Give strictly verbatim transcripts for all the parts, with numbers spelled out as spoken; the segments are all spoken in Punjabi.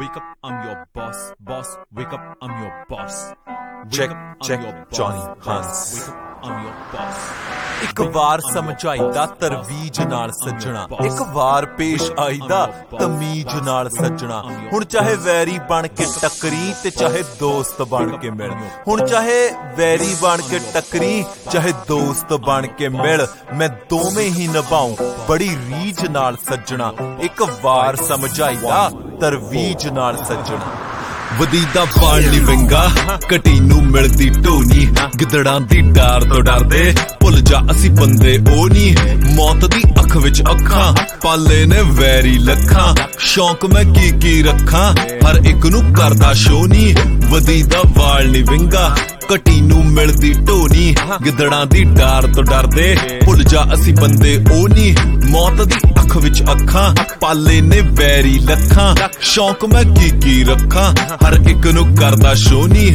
Wake up, I'm your boss. Boss, wake up, I'm your boss. Check, check, Johnny Hans. Wake up, I'm your boss. ਇੱਕ ਵਾਰ ਸਮਝਾਈਦਾ ਤਰਵੀਜ ਨਾਲ ਸੱਜਣਾ, ਇੱਕ ਵਾਰ ਪੇਸ਼ ਆਈਦਾ ਤਮੀਜ਼ ਨਾਲ ਸੱਜਣਾ। ਹੁਣ ਚਾਹੇ ਵੈਰੀ ਬਣ ਕੇ ਟੱਕਰੀ ਤੇ ਚਾਹੇ ਦੋਸਤ ਬਣ ਕੇ ਮਿਲ, ਹੁਣ ਚਾਹੇ ਵੈਰੀ ਬਣ ਕੇ ਟੱਕਰੀ ਚਾਹੇ ਦੋਸਤ ਬਣ ਕੇ ਮਿਲ, ਮੈਂ ਦੋਵੇਂ ਹੀ ਨਿਭਾਉਂ ਬੜੀ ਰੀਝ ਨਾਲ ਸੱਜਣਾ। ਇੱਕ ਵਾਰ ਸਮਝਾਈਦਾ ਤਰਵੀਜ ਨਾਲ ਸੱਜਣਾ। ਵਧੀਦਾ ਪਾਲ ਨੀ ਵਿੰਗਾ ਘਟੀ ਨੂੰ ਮਿਲਦੀ ਢੋਨੀ, ਗਿੱਦੜਾਂ ਦੀ ਡਾਰ ਤੋਂ ਡਰਦੇ ਭੁੱਲ ਜਾ ਅਸੀਂ ਬੰਦੇ ਉਹ ਨੀ। ਮੌਤ ਦੀ ਅੱਖ ਵਿੱਚ ਅੱਖਾਂ ਪਾਲੇ ਨੇ ਵੈਰੀ ਲੱਖਾਂ, ਸ਼ੌਂਕ ਮੈਂ ਕੀ ਕੀ ਰੱਖਾਂ ਹਰ ਇੱਕ ਨੂੰ ਕਰਦਾ ਸ਼ੋ ਨੀ। ਵਧੀਦਾ ਵਾਲ ਨੀ ਵਿੰਗਾ ਘਟੀ ਨੂੰ ਮਿਲਦੀ ਢੋਨੀ, ਗਿੱਦੜਾਂ ਦੀ ਡਾਰ ਤੋਂ ਡਰਦੇ ਭੁੱਲ ਜਾ ਅਸੀਂ ਬੰਦੇ ਉਹ ਨੀ। ਮੌਤ ਦੀ ਅੱਖ ਵਿੱਚ ਅੱਖਾਂ ਪਾਲੇ ਨੇ ਵੈਰੀ ਲੱਖਾਂ, ਸ਼ੌਂਕ ਮੈਂ ਕੀ ਕੀ ਰੱਖਾਂ ਹਰ ਇੱਕ ਨੂੰ ਕਰਦਾ ਸ਼ੋ ਨੀ।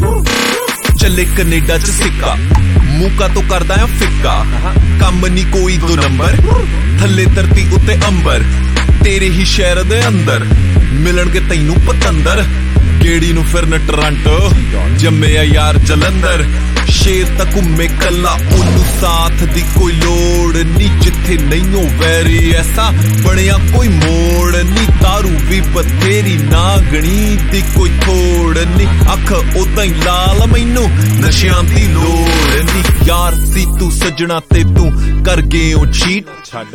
ਚੱਲੇ ਕੈਨੇਡਾ ਚ ਸਿੱਕਾ ਮੂਕਾ ਤੋਂ ਕਰਦਾ ਆ ਫਿੱਕਾ, ਕੰਮ ਨੀ ਕੋਈ ਦੋ ਨੰਬਰ ਥੱਲੇ ਧਰਤੀ ਉੱਤੇ ਅੰਬਰ। ਤੇਰੇ ਹੀ ਸ਼ਹਿਰ ਦੇ ਅੰਦਰ ਮਿਲਣਗੇ ਤੈਨੂੰ ਪਤੰਦਰ, ਗੇੜੀ ਨੂੰ ਫਿਰਨ ਟੋਰਾਂਟੋ ਜੰਮਿਆ ਯਾਰ ਜਲੰਧਰ। ਸ਼ੇਰ ਤਾਂ ਘੁੰਮੇ ਕੱਲਾ ਉਹਨੂੰ ਸਾਥ ਦੀ ਕੋਈ ਲੋੜ ਨੀ, ਜਿੱਥੇ ਨਹੀਂ ਹੋ ਵੈਰੀ ਐਸਾ ਬਣਿਆ ਕੋਈ ਮੋੜ ਨੀ। ਦਾਰੂ ਵੀ ਬਥੇਰੀ ਨਾਗਣੀ ਦੀ ਕੋਈ ਥੋੜ ਨੀ, ਅੱਖ ਉਦਾਂ ਹੀ ਲਾਲ ਮੈਨੂੰ ਨਸ਼ਿਆਂ ਦੀ ਲੋੜ ਨੀ। ਯਾਰ ਸੀ ਤੂੰ ਸੱਜਣਾ ਤੇ ਤੂੰ ਕਰ ਗਏ ਓ ਚੀਟ,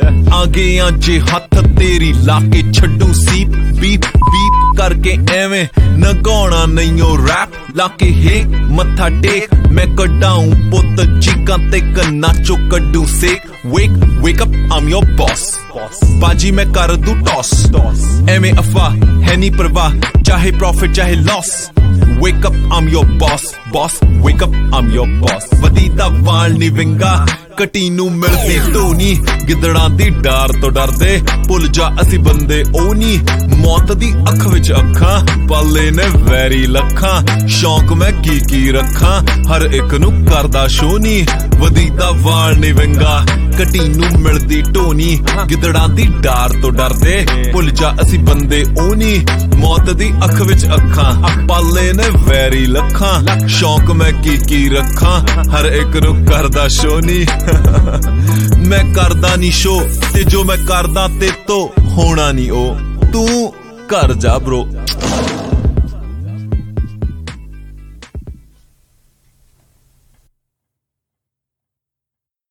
ਆ ਗਏ ਆ ਜੇ ਹੱਥ ਤੇਰੀ ਲਾ ਕੇ ਛੱਡੂ ਸੀਪ। ਬੀਪ ਬੀਪ ਕਰਕੇ ਐਵੇਂ ਨਗਾਉਣਾ ਨਹੀਂ ਓ ਰੈਪ, ਲਾ ਕੇ ਹੇ ਮੱਥਾ ਟੇਕ ਮੈਂ ਕਢਾਊਂ ਪੁੱਤ ਚੀਕਾਂ ਤੇ ਕੰਨਾਂ ਚੋਂ ਕੱਢੂ ਸੇਕ। ਵੇਕ ਵੇਕ ਅਪ ਆਮ ਯੋਰ ਬੌਸ, ਬਾਜੀ ਮੈਂ ਕਰ ਦੂ ਟੌਸ। ਐਵੇਂ ਅਫਾ ਹੈ ਨੀ ਪਰਵਾਹ ਚਾਹੇ ਪ੍ਰੋਫਿਟ ਚਾਹੇ loss. Wake up, I'm your boss, boss, wake up, I'm your boss। ਵਧੀਦਾ ਵਾਲ ਨੀ ਵਿੰਗਾ ਘਟੀ ਨੂੰ ਮਿਲਦੀ ਢੋਨੀ, ਗਿੱਦੜਾਂ ਦੀ ਡਾਰ ਤੋਂ ਡਰਦੇ ਭੁੱਲ ਜਾ ਅਸੀਂ ਬੰਦੇ ਉਹ ਨੀ। ਮੌਤ ਦੀ ਅੱਖ ਵਿੱਚ ਅੱਖਾਂ ਪਾਲੇ ਨੇ ਵੈਰੀ ਲੱਖਾਂ, ਸ਼ੌਂਕ ਮੈਂ ਕੀ ਕੀ ਰੱਖਾਂ ਹਰ ਇੱਕ ਨੂੰ ਕਰਦਾ ਸ਼ੋ ਨੀ। ਵਧੀਦਾ ਵਾਲ ਨੀ ਵਿੰਗਾ ਘਟੀ ਨੂੰ ਮਿਲਦੀ ਢੋਨੀ, ਗਿੱਦੜਾਂ ਦੀ ਡਾਰ ਤੋਂ ਡਰਦੇ ਭੁੱਲ ਜਾ ਅਸੀਂ ਬੰਦੇ ਉਹ ਨੀ। ਮੌਤ ਦੀ ਅੱਖ ਵਿੱਚ ਅੱਖਾਂ ਪਾਲੇ ਨੇ ਵੈਰੀ ਲੱਖਾਂ, ਸ਼ੌਂਕ ਮੈਂ ਕੀ ਕੀ ਰੱਖਾਂ ਹਰ ਇੱਕ ਨੂੰ ਕਰਦਾ ਸ਼ੋ ਨੀ। ਮੈਂ ਕਰਦਾ ਨੀ ਸ਼ੋ ਤੇ ਜੋ ਮੈਂ ਕਰਦਾ ਤੇ ਤੋਂ ਹੋਣਾ ਨੀ ਉਹ, ਤੂੰ ਕਰ ਜਾ ਬਰੋ।